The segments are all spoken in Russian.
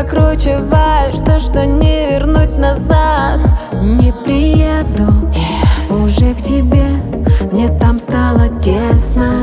прокручиваешь то, что не вернуть назад. Не приеду уже к тебе, мне там стало тесно.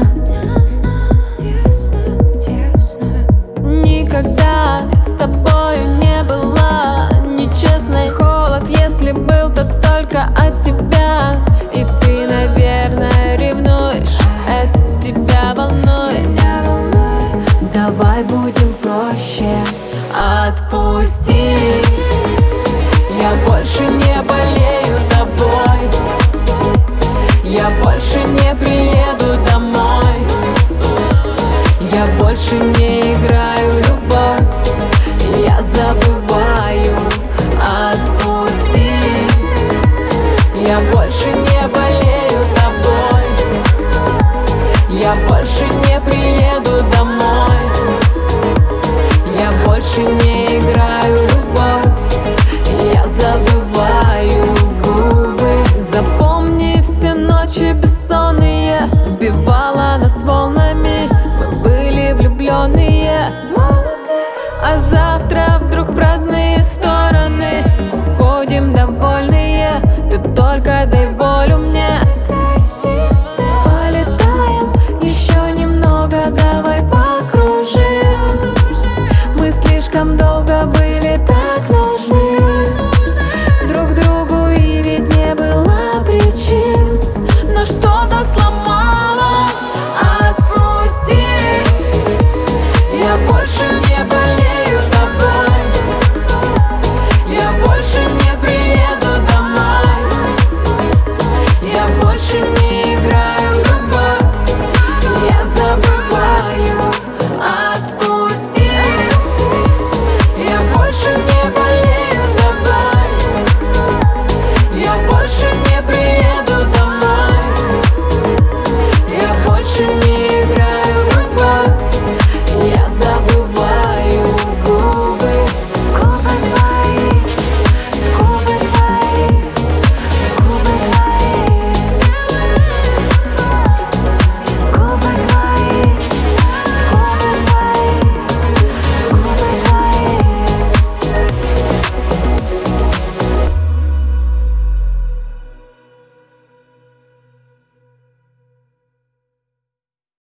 Никогда с тобою не была нечестной. Холод, если был, то только от тебя. И ты, наверное, ревнуешь, это тебя волнует. Давай будем проще, отпусти. я больше не болею тобой, Я больше не приеду домой. я больше не играю любовь, Я забываю, отпусти. я больше не болею тобой, Я больше не приеду домой. я больше не играю любовь, Я забываю губы. Запомни все ночи бессонные, сбивала нас волнами. Мы были влюбленные, а завтра вдруг в разные стороны уходим довольные. Ты только дай